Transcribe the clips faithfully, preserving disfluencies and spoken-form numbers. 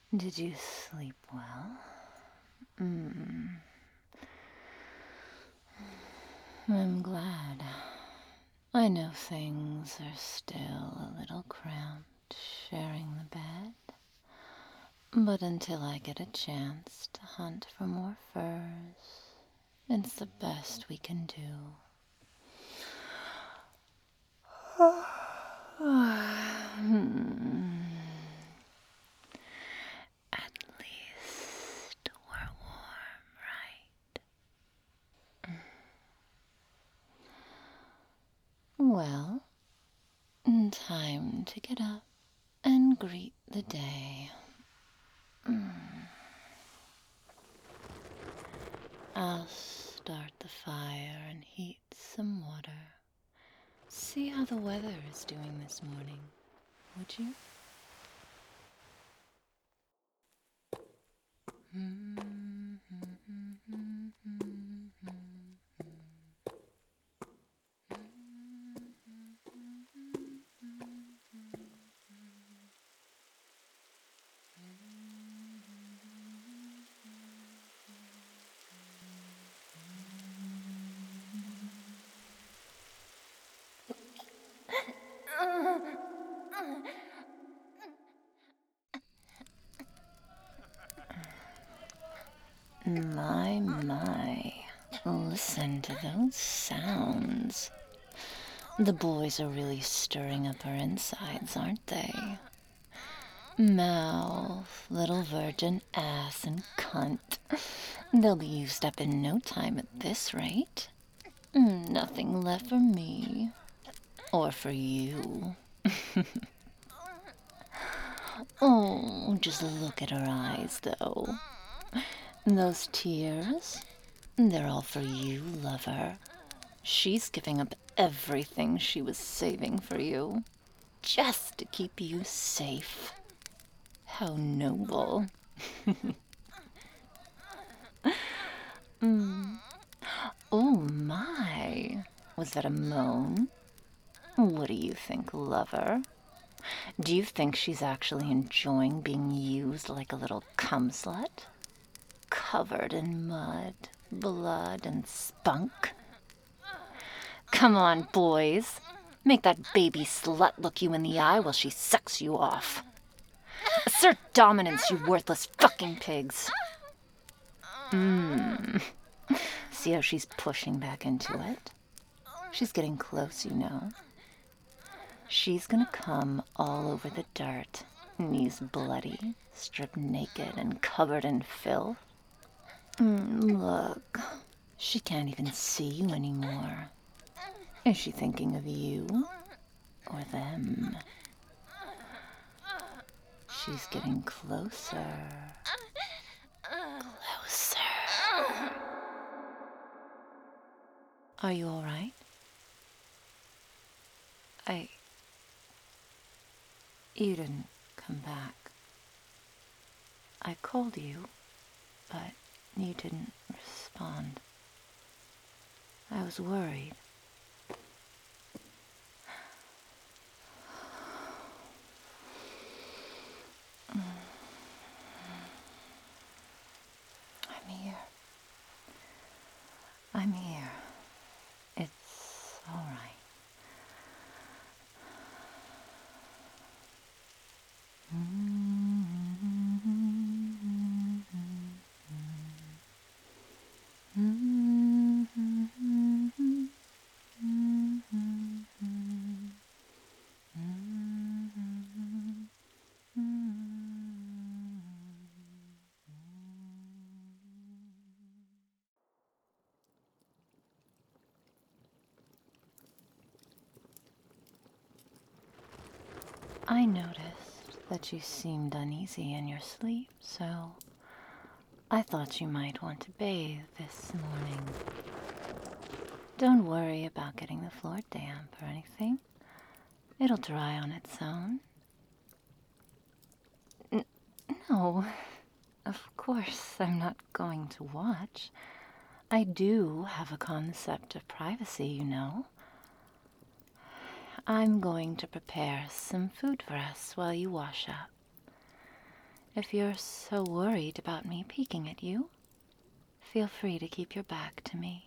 Did you sleep well? Mm. I'm glad. I know things are still a little cramped sharing the bed, but until I get a chance to hunt for more furs, it's the best we can do. At least we're warm, right? Well, time to get up and greet the day. I'll start the fire and heat some water. See how the weather is doing this morning, would you? My, my. Listen to those sounds. The boys are really stirring up our insides, aren't they? Mouth, little virgin ass and cunt. They'll be used up in no time at this rate. Nothing left for me. Or for you. Oh, just look at her eyes, though. Those tears, they're all for you, lover. She's giving up everything she was saving for you, just to keep you safe. How noble. mm. Oh my, was that a moan? What do you think, lover? Do you think she's actually enjoying being used like a little cum slut? Covered in mud, blood, and spunk? Come on, boys. Make that baby slut look you in the eye while she sucks you off. Assert dominance, you worthless fucking pigs. Mmm. See how she's pushing back into it? She's getting close, you know. She's gonna come all over the dirt, knees bloody, stripped naked, and covered in filth. Mm, look, she can't even see you anymore. Is she thinking of you or them? She's getting closer. Closer. Are you all right? I... You didn't come back. I called you, but you didn't respond. I was worried. I'm here. I'm here. It's all right. I noticed that you seemed uneasy in your sleep, so I thought you might want to bathe this morning. Don't worry about getting the floor damp or anything. It'll dry on its own. N- no, of course I'm not going to watch. I do have a concept of privacy, you know. I'm going to prepare some food for us while you wash up. If you're so worried about me peeking at you, feel free to keep your back to me.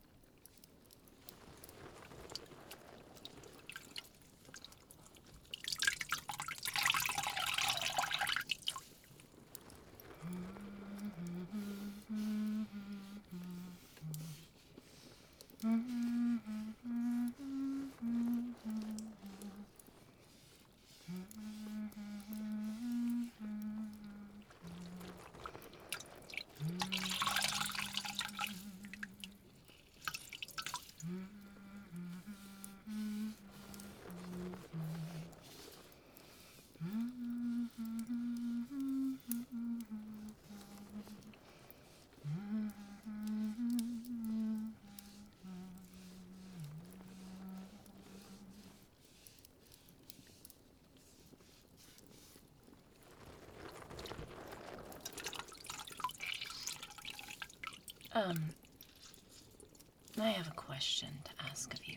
Um, I have a question to ask of you.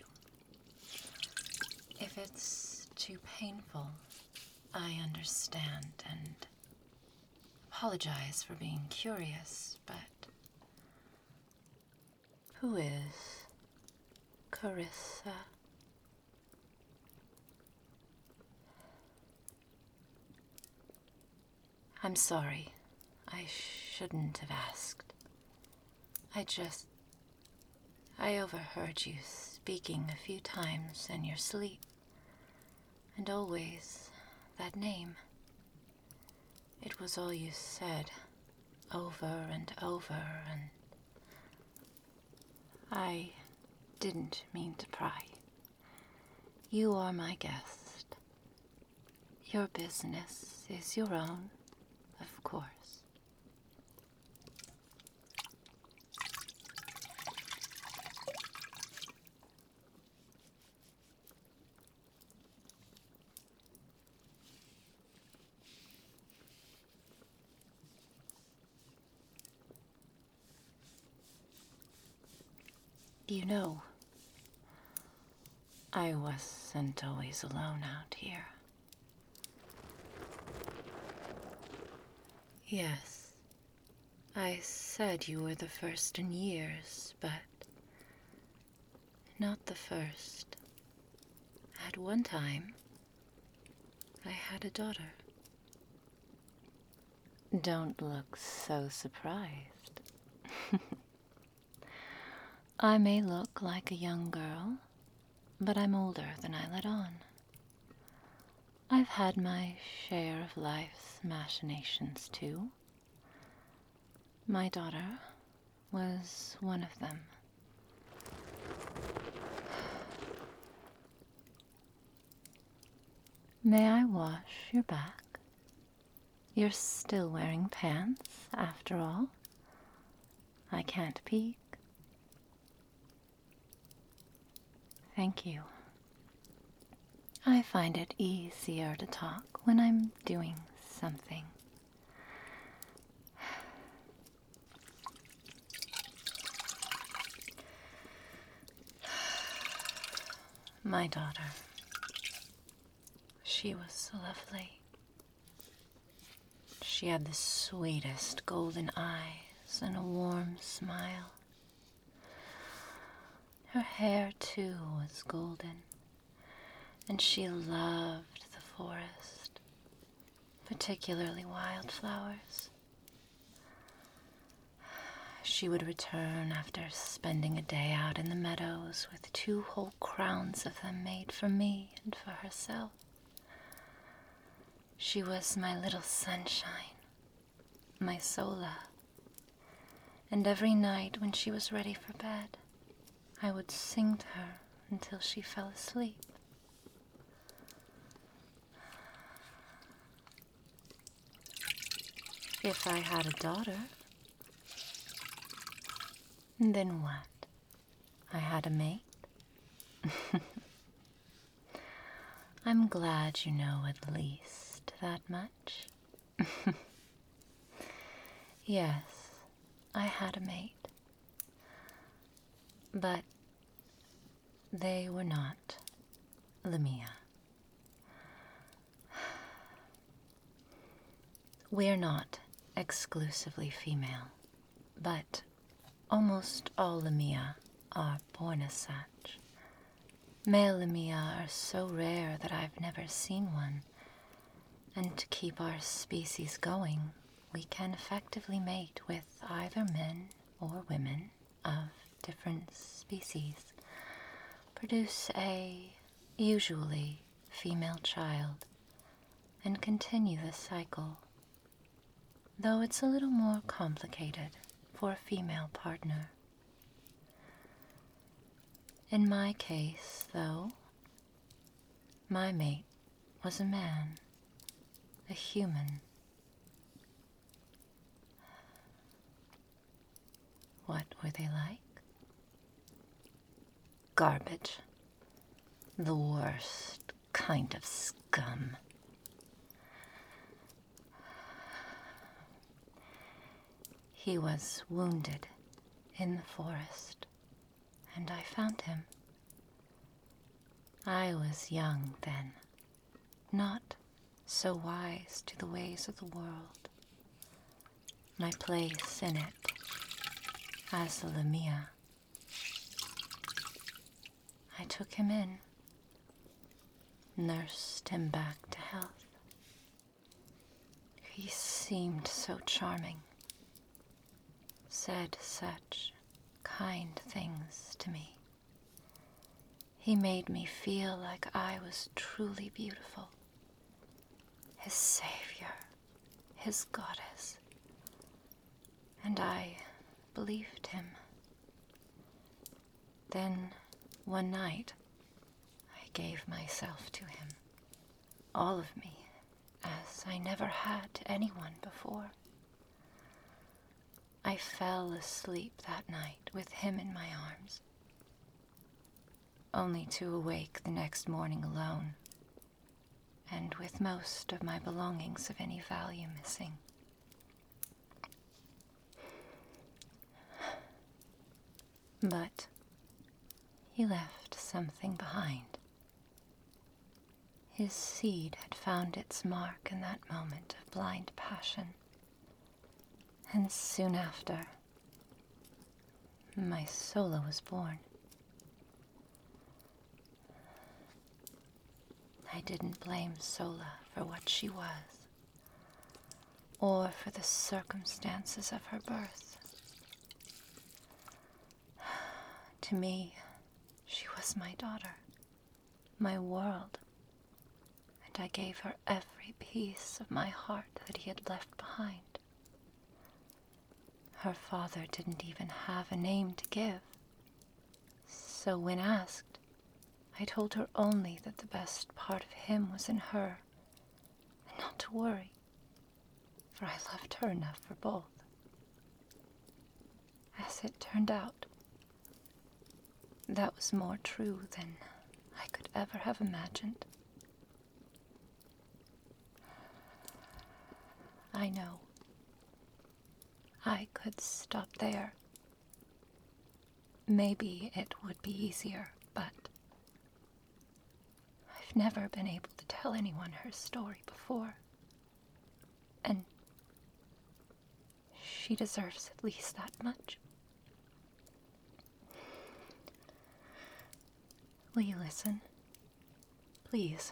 If it's too painful, I understand and apologize for being curious, but who is Carissa? I'm sorry. I shouldn't have asked. I just... I overheard you speaking a few times in your sleep, and always that name. It was all you said, over and over, and I didn't mean to pry. You are my guest. Your business is your own, of course. You know, I wasn't always alone out here. Yes, I said you were the first in years, but not the first. At one time, I had a daughter. Don't look so surprised. I may look like a young girl, but I'm older than I let on. I've had my share of life's machinations, too. My daughter was one of them. May I wash your back? You're still wearing pants, after all. I can't peek. Thank you. I find it easier to talk when I'm doing something. My daughter. She was lovely. She had the sweetest golden eyes and a warm smile. Her hair, too, was golden, and she loved the forest, particularly wildflowers. She would return after spending a day out in the meadows with two whole crowns of them made for me and for herself. She was my little sunshine, my Sola, and every night when she was ready for bed, I would sing to her until she fell asleep. If I had a daughter, then what? I had a mate? I'm glad you know at least that much. Yes, I had a mate. But they were not Lamia. We're not exclusively female, but almost all Lamia are born as such. Male Lamia are so rare that I've never seen one, and to keep our species going, we can effectively mate with either men or women of different species, produce a, usually, female child, and continue the cycle, though it's a little more complicated for a female partner. In my case, though, my mate was a man, a human. What were they like? Garbage. The worst kind of scum. He was wounded in the forest, and I found him. I was young then, not so wise to the ways of the world. My place in it, as a Lamia. I took him in, nursed him back to health. He seemed so charming, said such kind things to me. He made me feel like I was truly beautiful, his savior, his goddess, and I believed him. Then, one night, I gave myself to him, all of me, as I never had to anyone before. I fell asleep that night with him in my arms, only to awake the next morning alone, and with most of my belongings of any value missing. But he left something behind. His seed had found its mark in that moment of blind passion, and soon after, my Sola was born. I didn't blame Sola for what she was, or for the circumstances of her birth. To me, she was my daughter, my world, and I gave her every piece of my heart that he had left behind. Her father didn't even have a name to give, so when asked, I told her only that the best part of him was in her, and not to worry, for I loved her enough for both. As it turned out, that was more true than I could ever have imagined. I know. I could stop there. Maybe it would be easier, but I've never been able to tell anyone her story before. And she deserves at least that much. Will you listen? Please.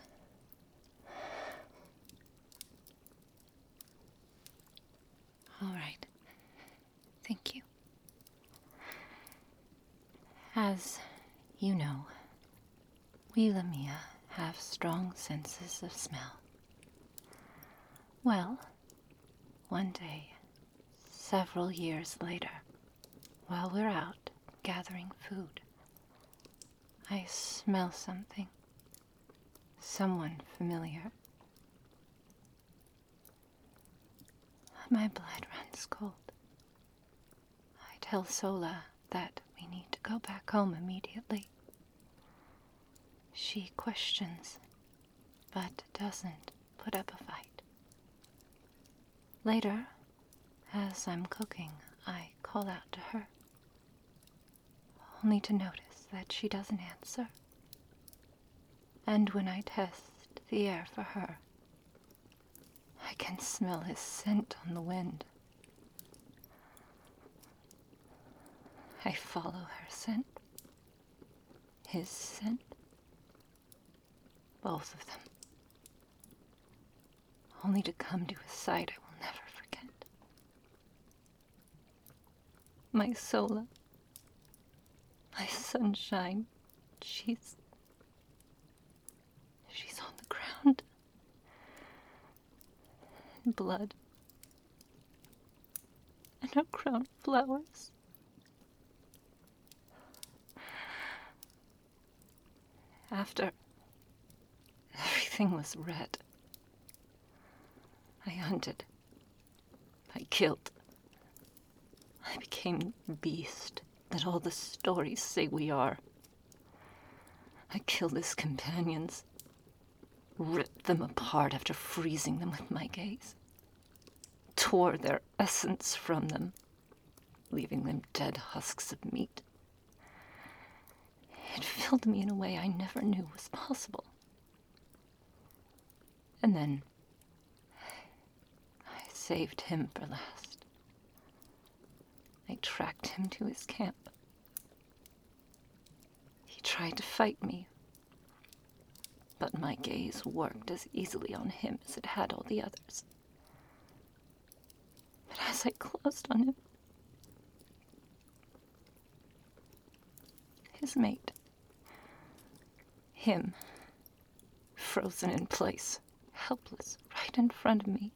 All right. Thank you. As you know, we Lamia have strong senses of smell. Well, one day, several years later, while we're out gathering food, I smell something, someone familiar. My blood runs cold. I tell Sola that we need to go back home immediately. She questions, but doesn't put up a fight. Later, as I'm cooking, I call out to her, only to notice that she doesn't answer. And when I test the air for her, I I can smell his scent on the wind. I follow her scent. His scent. Both of them. Only to come to a sight I will never forget. My Sola. My sunshine. She's... She's on the ground. In blood. And a crown of flowers. After everything was red, I hunted. I killed. I became the beast that all the stories say we are. I killed his companions, ripped them apart after freezing them with my gaze, tore their essence from them, leaving them dead husks of meat. It filled me in a way I never knew was possible. And then I saved him for last. I tracked him to his camp. He tried to fight me, but my gaze worked as easily on him as it had all the others. But as I closed on him, his mate, him, frozen in place, helpless, right in front of me,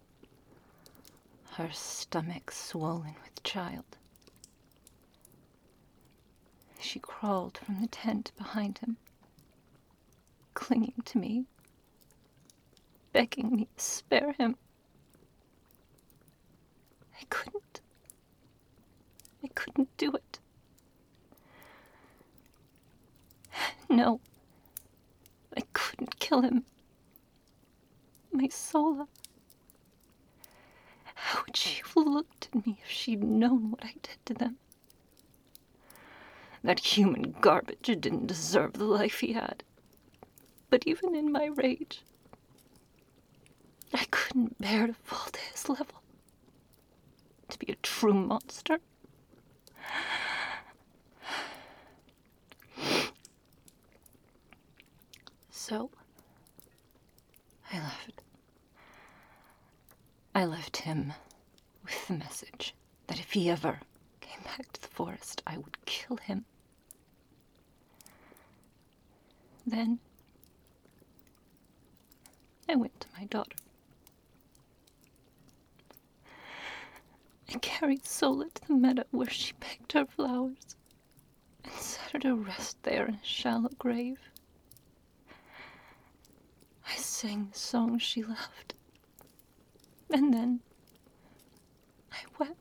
her stomach swollen with child. She crawled from the tent behind him, clinging to me, begging me to spare him. I couldn't. I couldn't do it. No. I couldn't kill him. My Sola. How would she have looked at me if she'd known what I did to them? That human garbage didn't deserve the life he had. But even in my rage, I couldn't bear to fall to his level. To be a true monster. So, I left. I left him with the message that if he ever came back to the forest, I would kill him. Then, I went to my daughter. I carried Sola to the meadow where she picked her flowers and set her to rest there in a shallow grave. I sang the songs she loved, and then I wept.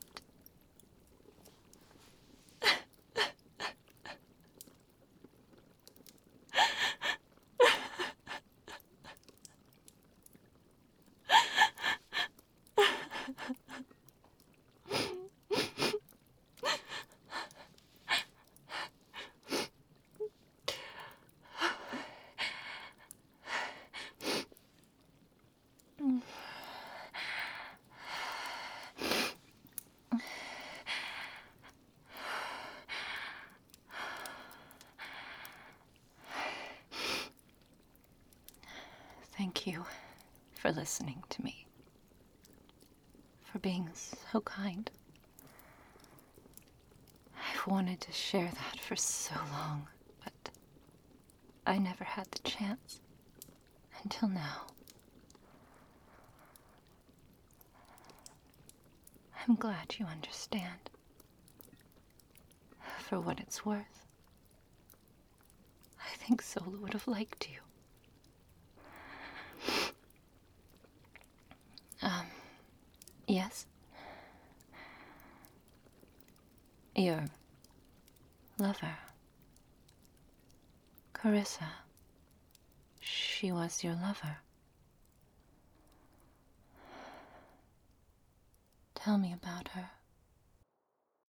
Thank you for listening to me, for being so kind. I've wanted to share that for so long, but I never had the chance until now. I'm glad you understand. For what it's worth, I think Sola would have liked you. Um, yes? Your lover, Carissa, she was your lover. Tell me about her.